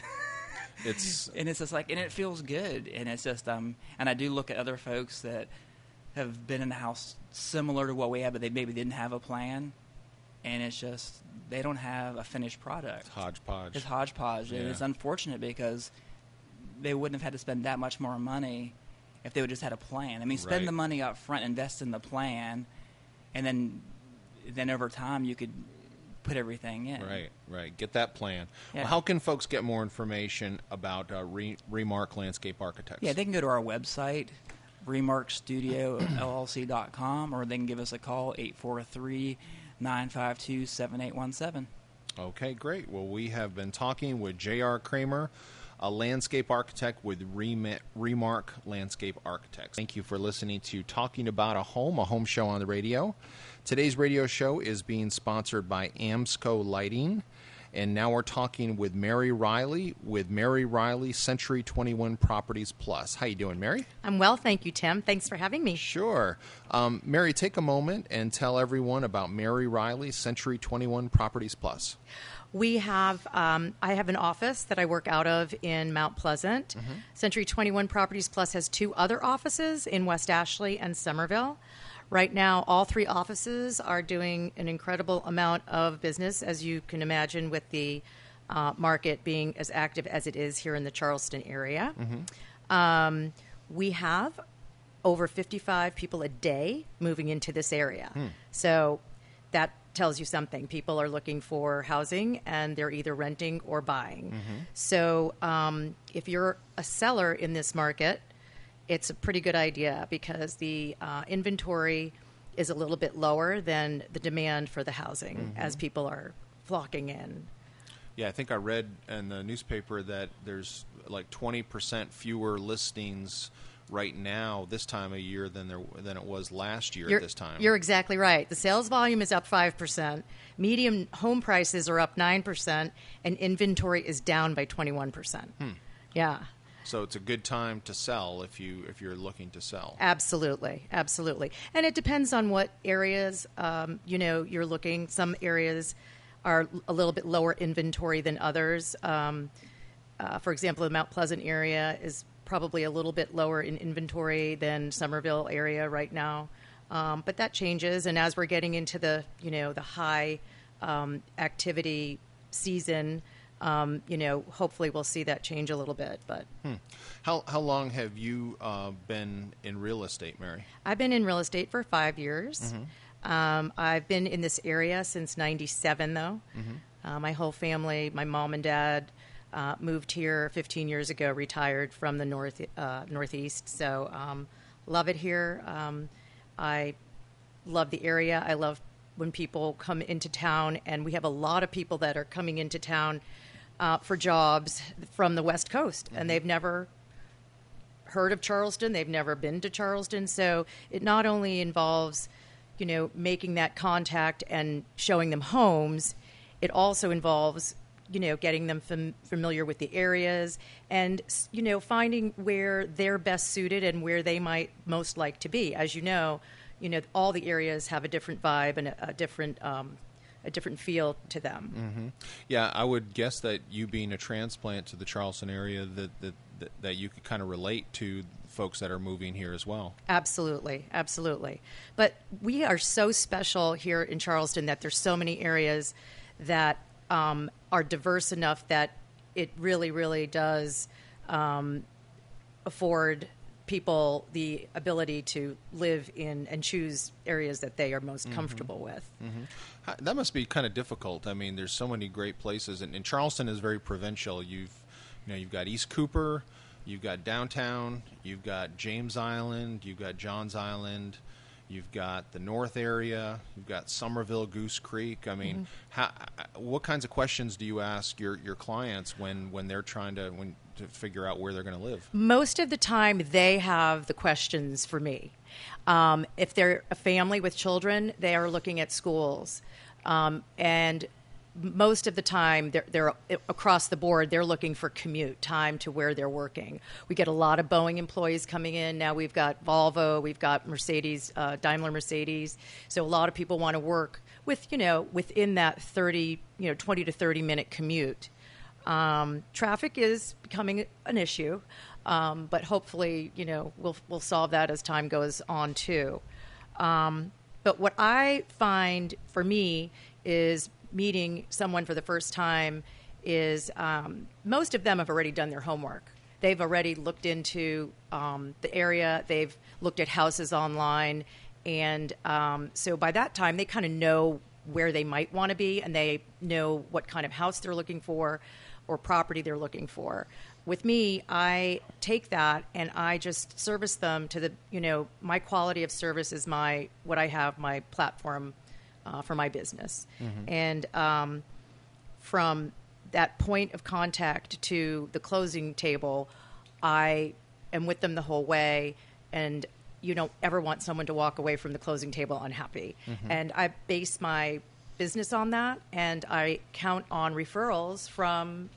It's And it's just like, and it feels good. And it's just, um, and I do look at other folks that have been in a house similar to what we have, but they maybe didn't have a plan. And it's just, they don't have a finished product. hodgepodge. It's hodgepodge. And Yeah. it's unfortunate because they wouldn't have had to spend that much more money if they would just had a plan. I mean, spend Right. the money up front, invest in the plan, and then, then over time you could put everything in. Right, right. Get that plan. Yeah. Well, how can folks get more information about uh, Re- Remark Landscape Architects? Yeah, they can go to our website, remark studio L L C dot com, or they can give us a call, eight four three, nine five two, seven eight one seven. Okay, great. Well, we have been talking with J R Kramer, a landscape architect with Rem- Remark Landscape Architects. Thank you for listening to Talking About a Home, a home show on the radio. Today's radio show is being sponsored by Amsco Lighting. And now we're talking with Mary Riley with Mary Riley Century twenty-one Properties Plus. How you doing, Mary? I'm well, thank you, Tim. Thanks for having me. Sure. Um, Mary, take a moment and tell everyone about Mary Riley Century twenty-one Properties Plus. We have, um, I have an office that I work out of in Mount Pleasant. Mm-hmm. Century twenty-one Properties Plus has two other offices in West Ashley and Somerville. Right now, all three offices are doing an incredible amount of business, as you can imagine, with the uh, market being as active as it is here in the Charleston area. Mm-hmm. Um, we have over fifty-five people a day moving into this area. Hmm. So that tells you something. People are looking for housing, and they're either renting or buying. Mm-hmm. So um, if you're a seller in this market, it's a pretty good idea because the uh, inventory is a little bit lower than the demand for the housing Mm-hmm. as people are flocking in. Yeah, I think I read in the newspaper that there's like twenty percent fewer listings right now this time of year than there than it was last year You're, at this time. You're exactly right. The sales volume is up five percent. Median home prices are up nine percent, and inventory is down by twenty-one percent. Hmm. Yeah. So it's a good time to sell if you if you're looking to sell. Absolutely, absolutely. And it depends on what areas um, you know you're looking. Some areas are a little bit lower inventory than others. Um, uh, for example, the Mount Pleasant area is probably a little bit lower in inventory than Somerville area right now, um, but that changes. And as we're getting into the you know the high um, activity season, um, you know, hopefully we'll see that change a little bit. But Hmm. How how long have you uh, been in real estate, Mary? I've been in real estate for five years. Mm-hmm. Um, I've been in this area since ninety-seven, though. Mm-hmm. Uh, my whole family, my mom and dad, uh, moved here fifteen years ago, retired from the north uh, northeast. So um, love it here. Um, I love the area. I love when people come into town, and we have a lot of people that are coming into town uh, for jobs from the West Coast, Mm-hmm. and they've never heard of Charleston. They've never been to Charleston. So it not only involves, you know, making that contact and showing them homes, it also involves, you know, getting them fam- familiar with the areas and, you know, finding where they're best suited and where they might most like to be. As you know, you know, all the areas have a different vibe and a, a different um, a different feel to them. Mm-hmm. Yeah, I would guess that you being a transplant to the Charleston area, that that, that, that you could kind of relate to folks that are moving here as well. Absolutely, absolutely. But we are so special here in Charleston that there's so many areas that um, are diverse enough that it really, really does um, afford people the ability to live in and choose areas that they are most Mm-hmm. comfortable with. Mm-hmm. How- That must be kind of difficult. I mean, there's so many great places, and, and Charleston is very provincial. You've, you know, you've got East Cooper, you've got downtown, you've got James Island, you've got Johns Island, you've got the North area, you've got Somerville, Goose Creek. I mean, Mm-hmm. how, what kinds of questions do you ask your, your clients when, when they're trying to when to figure out where they're going to live? Most of the time, they have the questions for me. Um, if they're a family with children, they are looking at schools. Um, and most of the time, they're, they're across the board, they're looking for commute time to where they're working. We get a lot of Boeing employees coming in. Now we've got Volvo, we've got Mercedes, uh, Daimler Mercedes. So a lot of people want to work with, you know, within that thirty, you know, twenty to thirty minute commute. Um, traffic is becoming an issue, um, but hopefully, you know, we'll we'll solve that as time goes on too. Um, but what I find for me is meeting someone for the first time is um, most of them have already done their homework. They've already looked into um, the area. They've looked at houses online, and um, so by that time, they kind of know where they might want to be, and they know what kind of house they're looking for or property they're looking for. With me, I take that and I just service them to the, you know, my quality of service is my, what I have, my platform uh, for my business. Mm-hmm. And um, from that point of contact to the closing table, I am with them the whole way, and you don't ever want someone to walk away from the closing table unhappy. Mm-hmm. And I base my business on that, and I count on referrals from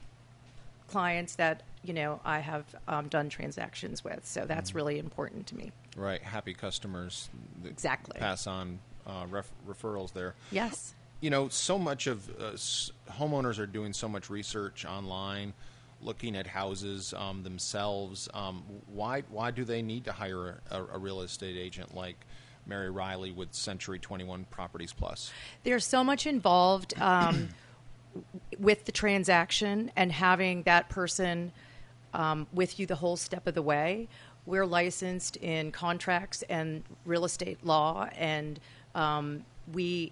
clients that, you know, I have um, done transactions with. So that's really important to me. Right, happy customers that Exactly. pass on uh, ref- referrals there. Yes. You know, so much of uh, s- homeowners are doing so much research online, looking at houses um, themselves. Um, why why do they need to hire a, a real estate agent like Mary Riley with Century twenty-one Properties Plus? There's so much involved um, with the transaction and having that person um, with you the whole step of the way. We're licensed in contracts and real estate law, and um, we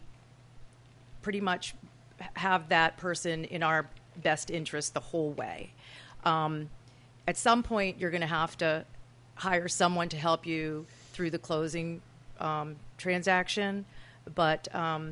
pretty much have that person in our best interest the whole way. Um, at some point, you're going to have to hire someone to help you through the closing um, transaction, but um,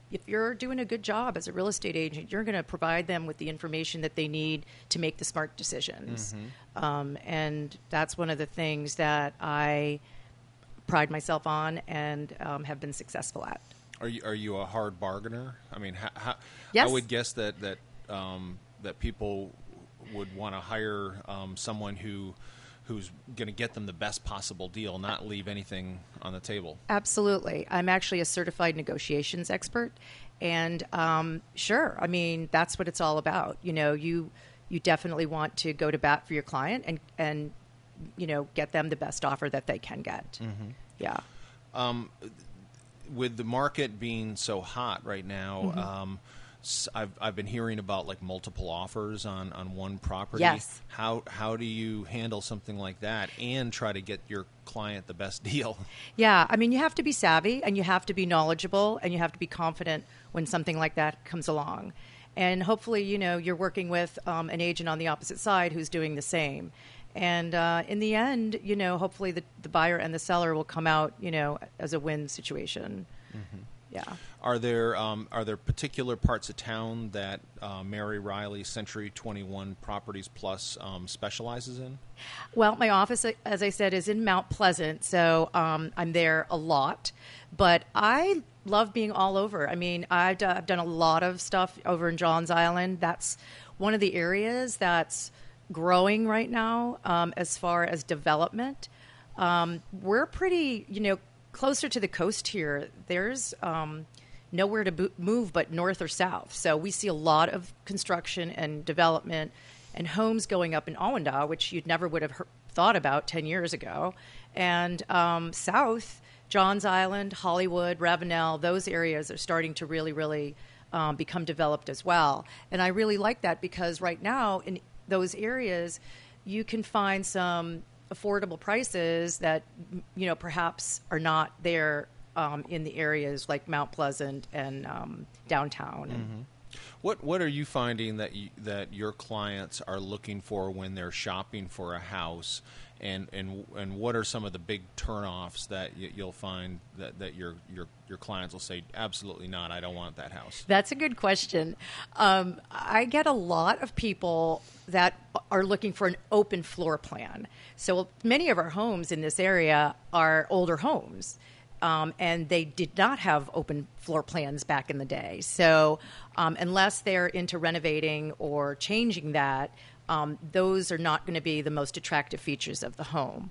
if you're doing a good job as a real estate agent, you're going to provide them with the information that they need to make the smart decisions. Mm-hmm. Um, and that's one of the things that I pride myself on and um, have been successful at. Are you are you a hard bargainer? I mean, how, how, Yes. I would guess that that um, that people would want to hire um, someone who who's going to get them the best possible deal, not leave anything on the table. Absolutely. I'm actually a certified negotiations expert. And um, sure, I mean, that's what it's all about. You know, you you definitely want to go to bat for your client and, and you know, get them the best offer that they can get. Mm-hmm. Yeah. Um, with the market being so hot right now, Mm-hmm. um, s- I've I've been hearing about like multiple offers on, on one property. Yes. How how do you handle something like that and try to get your client the best deal? Yeah, I mean, you have to be savvy and you have to be knowledgeable and you have to be confident when something like that comes along. And hopefully, you know, you're working with um, an agent on the opposite side who's doing the same. And uh, in the end, you know, hopefully the, the buyer and the seller will come out, you know, as a win situation. Mm-hmm. Yeah. Are there um, are there particular parts of town that uh, Mary Riley Century twenty-one Properties Plus um, specializes in? Well, my office, as I said, is in Mount Pleasant, so um, I'm there a lot. But I love being all over. I mean, I've, d- I've done a lot of stuff over in Johns Island. That's one of the areas that's growing right now um, as far as development. Um, we're pretty, you know, closer to the coast here. There's um, nowhere to bo- move but north or south. So we see a lot of construction and development and homes going up in Owanda, which you'd never would have he- thought about ten years ago. And um, south, Johns Island, Hollywood, Ravenel, those areas are starting to really, really um, become developed as well. And I really like that because right now in those areas, you can find some affordable prices that, you know, perhaps are not there um, in the areas like Mount Pleasant and um, downtown. And Mm-hmm. What what are you finding that you, that your clients are looking for when they're shopping for a house, and and and what are some of the big turnoffs that y- you'll find that, that your your your clients will say absolutely not, I don't want that house? That's a good question. Um, I get a lot of people that are looking for an open floor plan. So many of our homes in this area are older homes. Um, and they did not have open floor plans back in the day. So um, unless they're into renovating or changing that, um, those are not going to be the most attractive features of the home.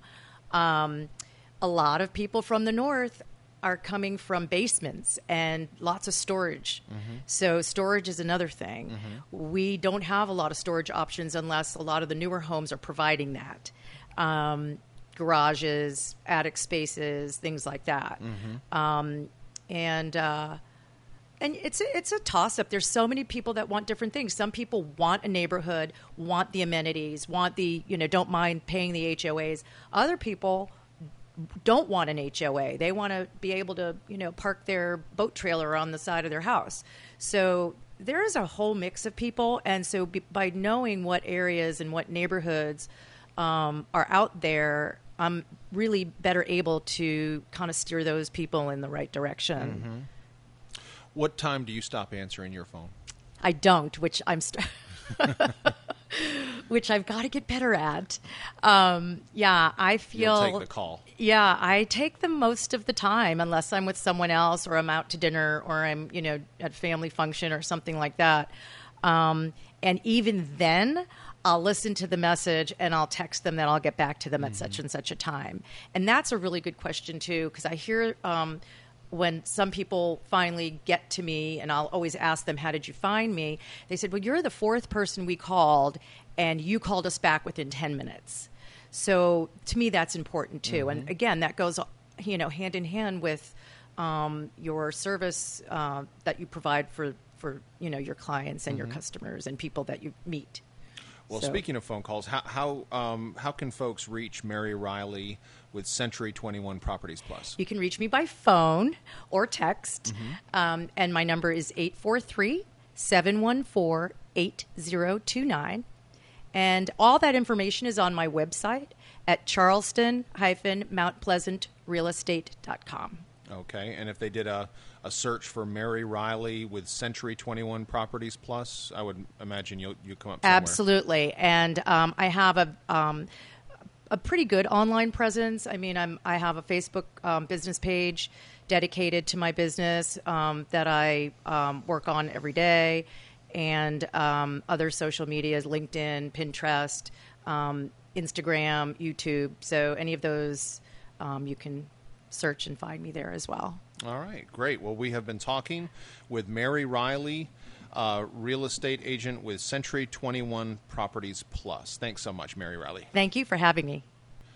Um, a lot of people from the north are coming from basements and lots of storage. Mm-hmm. So storage is another thing. Mm-hmm. We don't have a lot of storage options unless a lot of the newer homes are providing that. Um, garages, attic spaces, things like that. Mm-hmm. Um, and uh, and it's a, it's a toss-up. There's so many people that want different things. Some people want a neighborhood, want the amenities, want the, you know, don't mind paying the H O As. Other people don't want an H O A. They want to be able to, you know, park their boat trailer on the side of their house. So there is a whole mix of people. And so be, by knowing what areas and what neighborhoods um, are out there, I'm really better able to kind of steer those people in the right direction. Mm-hmm. What time do you stop answering your phone? I don't, which I'm st- which I've got to get better at. Um, yeah, I feel. You'll take the call. Yeah, I take them most of the time, unless I'm with someone else, or I'm out to dinner, or I'm, you know, at family function or something like that. Um, and even then, I'll listen to the message and I'll text them that I'll get back to them at mm-hmm. such and such a time. And that's a really good question too, because I hear um, when some people finally get to me, and I'll always ask them, how did you find me? They said, well, you're the fourth person we called, and you called us back within ten minutes. So to me, that's important too. Mm-hmm. And again, that goes, you know, hand in hand with um, your service uh, that you provide for, for, you know, your clients and mm-hmm. your customers and people that you meet. Well, so. Speaking of phone calls, how how um, how can folks reach Mary Riley with Century twenty-one Properties Plus? You can reach me by phone or text, mm-hmm. um, and my number is eight four three, seven one four, eight zero two nine. And all that information is on my website at charleston dash mount pleasant real estate dot com. Okay, and if they did a, a search for Mary Riley with Century twenty-one Properties Plus, I would imagine you'll you come up somewhere. Absolutely, and um, I have a um, a pretty good online presence. I mean, I'm I have a Facebook um, business page dedicated to my business um, that I um, work on every day, and um, other social medias, LinkedIn, Pinterest, um, Instagram, YouTube. So any of those, um, you can search and find me there as well. All right, great. Well, we have been talking with Mary Riley, uh, real estate agent with Century twenty-one Properties Plus. Thanks so much, Mary Riley. Thank you for having me.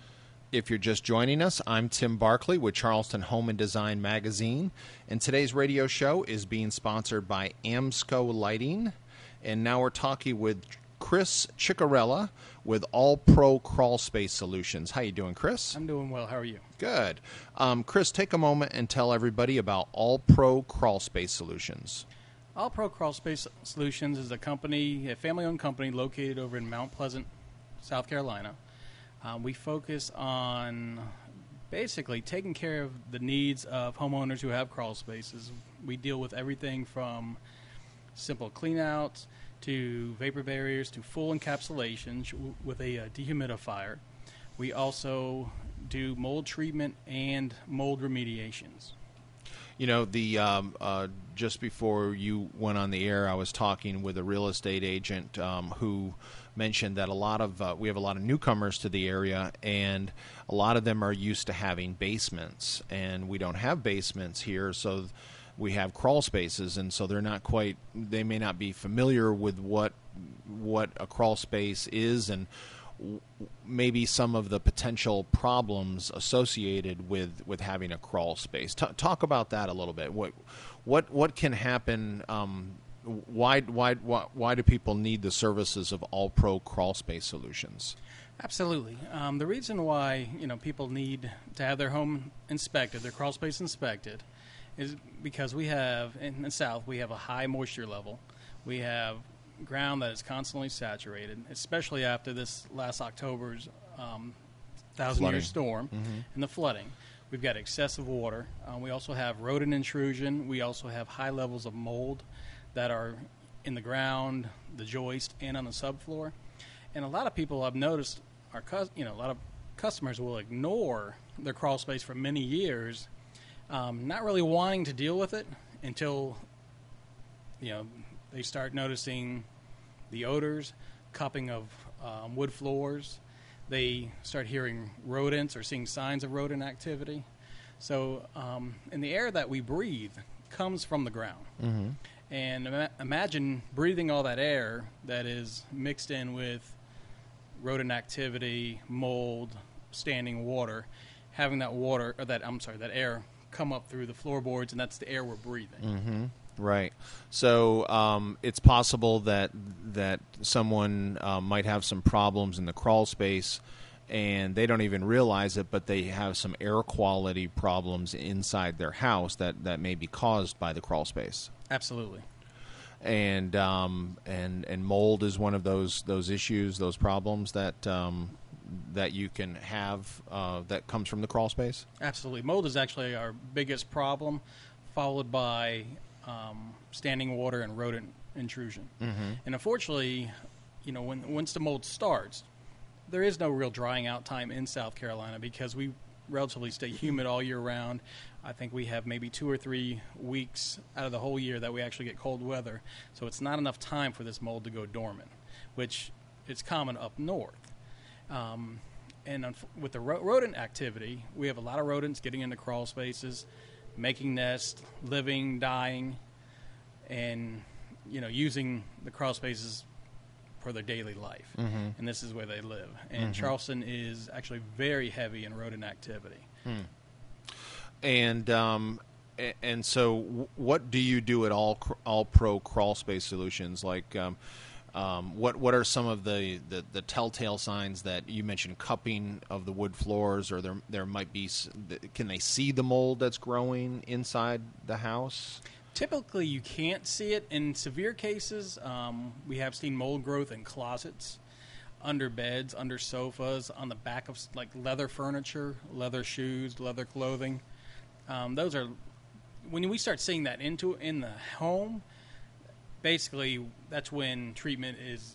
If you're just joining us, I'm Tim Barkley with Charleston Home and Design Magazine, and today's radio show is being sponsored by Amsco Lighting, and now we're talking with Chris Ciccarella with All Pro Crawl Space Solutions. How you doing, Chris? I'm doing well. How are you? Good. Um, Chris, take a moment and tell everybody about All Pro Crawl Space Solutions. All Pro Crawl Space Solutions is a company, a family-owned company located over in Mount Pleasant, South Carolina. Um, we focus on basically taking care of the needs of homeowners who have crawl spaces. We deal with everything from simple cleanouts to vapor barriers to full encapsulation sh- with a uh, dehumidifier. We also do mold treatment and mold remediations. You know, the um, uh, just before you went on the air, I was talking with a real estate agent um, who mentioned that a lot of uh, we have a lot of newcomers to the area, and a lot of them are used to having basements, and we don't have basements here, so we have crawl spaces, and so they're not quite, they may not be familiar with what what a crawl space is, and w- maybe some of the potential problems associated with, with having a crawl space. T- talk about that a little bit. What what what can happen? Um, why why why why do people need the services of All Pro Crawl Space Solutions? Absolutely. Um, the reason why you know people need to have their home inspected, their crawl space inspected, is because we have, in the South, we have a high moisture level. We have ground that is constantly saturated, especially after this last October's um, thousand-year storm Mm-hmm. and the flooding. We've got excessive water. Uh, we also have rodent intrusion. We also have high levels of mold that are in the ground, the joist, and on the subfloor. And a lot of people I've noticed, are, cus- you know, a lot of customers will ignore their crawl space for many years, Um, not really wanting to deal with it until, you know, they start noticing the odors, cupping of um, wood floors. They start hearing rodents or seeing signs of rodent activity. So, um, and the air that we breathe comes from the ground. Mm-hmm. And ima- imagine breathing all that air that is mixed in with rodent activity, mold, standing water, having that water, or that, I'm sorry, that air come up through the floorboards, and that's the air we're breathing. Mm-hmm. Right. So um, it's possible that that someone uh, might have some problems in the crawl space, and they don't even realize it, but they have some air quality problems inside their house that, that may be caused by the crawl space. Absolutely. And um, and and mold is one of those those issues, those problems that um, that you can have uh, that comes from the crawl space. Absolutely. Mold is actually our biggest problem, followed by um, standing water and rodent intrusion. Mm-hmm. And unfortunately, you know, when once the mold starts, there is no real drying out time in South Carolina because we relatively stay humid all year round. I think we have maybe two or three weeks out of the whole year that we actually get cold weather. So it's not enough time for this mold to go dormant, which is common up north. Um, and unf- with the ro- rodent activity, we have a lot of rodents getting into crawl spaces, making nests, living, dying, and you know using the crawl spaces for their daily life. Mm-hmm. And this is where they live. And Mm-hmm. Charleston is actually very heavy in rodent activity. Hmm. And um, a- and so, w- what do you do at all cr- all pro crawl space solutions? Like, um, um, what what are some of the, the, the telltale signs that you mentioned? Cupping of the wood floors, or there there might be. s- Can they see the mold that's growing inside the house? Typically, you can't see it. In severe cases, um, we have seen mold growth in closets, under beds, under sofas, on the back of like leather furniture, leather shoes, leather clothing. Um, those are when we start seeing that into in the home. Basically, that's when treatment is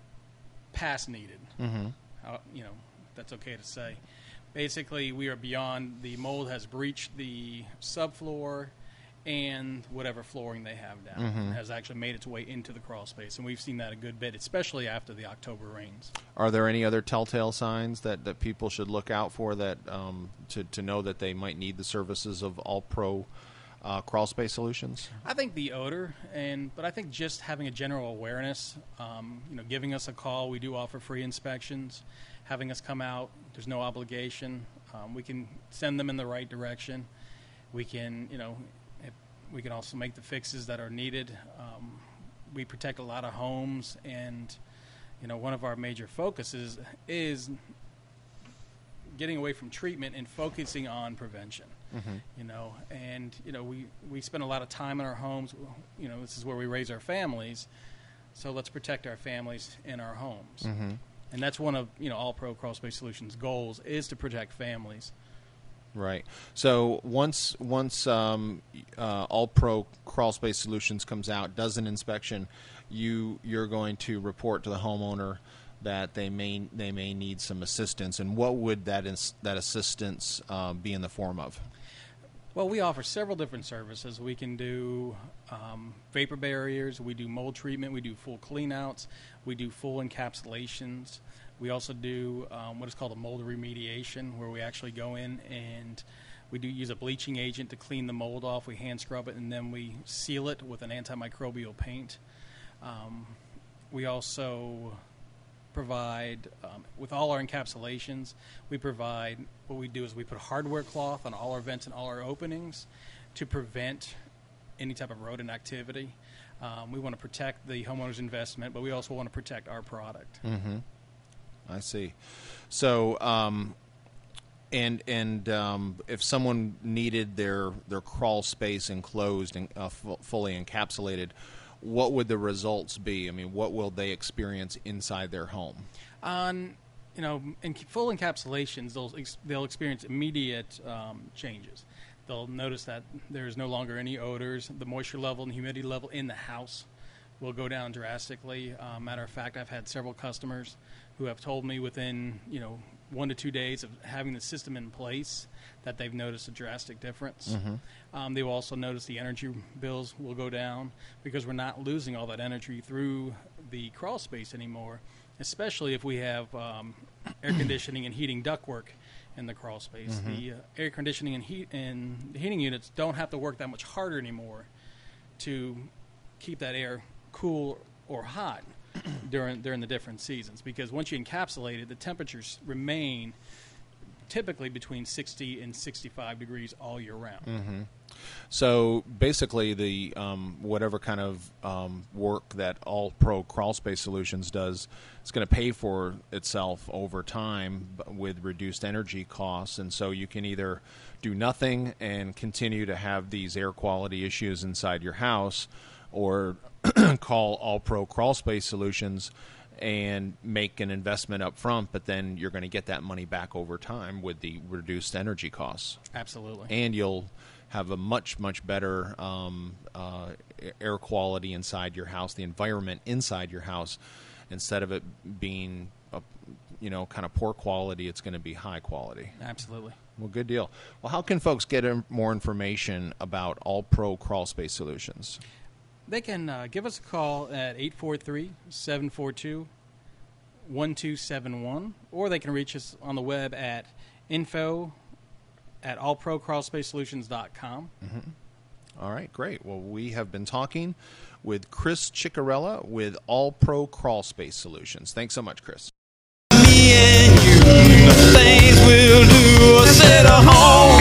past needed. Mm-hmm. Uh, you know, that's okay to say. Basically, we are beyond, the mold has breached the subfloor, and whatever flooring they have down Mm-hmm. has actually made its way into the crawl space. And we've seen that a good bit, especially after the October rains. Are there any other telltale signs that, that people should look out for that um, to, to know that they might need the services of All Pro uh, Crawl Space Solutions? I think the odor, and but I think just having a general awareness, um, you know, giving us a call. We do offer free inspections. Having us come out, there's no obligation. Um, we can send them in the right direction. We can, you know, if we can also make the fixes that are needed. Um, we protect a lot of homes, and you know, one of our major focuses is getting away from treatment and focusing on prevention. Mm-hmm. You know, and you know, we we spend a lot of time in our homes. You know, this is where we raise our families, so let's protect our families in our homes. Mm-hmm. And that's one of, you know, All Pro Crawl Space Solutions' goals, is to protect families. Right. So once once um, uh, All Pro Crawl Space Solutions comes out, does an inspection, you you're going to report to the homeowner that they may they may need some assistance. And what would that ins- that assistance uh, be in the form of? Well, we offer several different services. We can do um, vapor barriers. We do mold treatment. We do full cleanouts. We do full encapsulations. We also do um, what is called a mold remediation, where we actually go in and we do use a bleaching agent to clean the mold off. We hand scrub it, and then we seal it with an antimicrobial paint. Um, we also provide, um, with all our encapsulations, we provide, what we do is we put hardware cloth on all our vents and all our openings to prevent any type of rodent activity. Um, we want to protect the homeowner's investment, but we also want to protect our product. Mm-hmm. I see. So, um, and and um, if someone needed their their crawl space enclosed and uh, f- fully encapsulated, what would the results be? I mean, what will they experience inside their home? On, you know, in full encapsulations, they'll ex- they'll experience immediate um, changes. They'll notice that there's no longer any odors. The moisture level and humidity level in the house will go down drastically. Uh, matter of fact, I've had several customers who have told me within, you know, one to two days of having the system in place that they've noticed a drastic difference. Mm-hmm. Um, they will also notice the energy bills will go down because we're not losing all that energy through the crawl space anymore, especially if we have um, air conditioning and heating ductwork in the crawl space. Mm-hmm. The uh, air conditioning and heat and heating units don't have to work that much harder anymore to keep that air cool or hot during during the different seasons, because once you encapsulate it, the temperatures remain typically between sixty and sixty-five degrees all year round. Mm-hmm. So basically, the um, whatever kind of um, work that All Pro Crawl Space Solutions does, it's going to pay for itself over time with reduced energy costs. And so you can either do nothing and continue to have these air quality issues inside your house, or call All Pro Crawl Space Solutions and make an investment up front, but then you're going to get that money back over time with the reduced energy costs. Absolutely. And you'll have a much, much better um, uh, air quality inside your house, the environment inside your house. Instead of it being, a, you know, kind of poor quality, it's going to be high quality. Absolutely. Well, good deal. Well, how can folks get in- more information about All Pro Crawl Space Solutions? They can uh, give us a call at eight four three, seven four two, one two seven one, or they can reach us on the web at info at all pro crawl space solutions dot com. Mm-hmm. All right, great. Well, we have been talking with Chris Ciccarella with All Pro Crawl Space Solutions. Thanks so much, Chris. Me and you, the things we'll do, sit at home.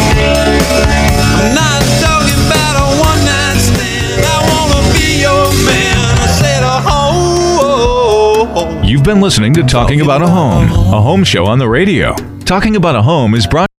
I'm not talking about a one night stand. I wanna be your man, sit at home. You've been listening to Talking About a Home, a home show on the radio. Talking About a Home is brought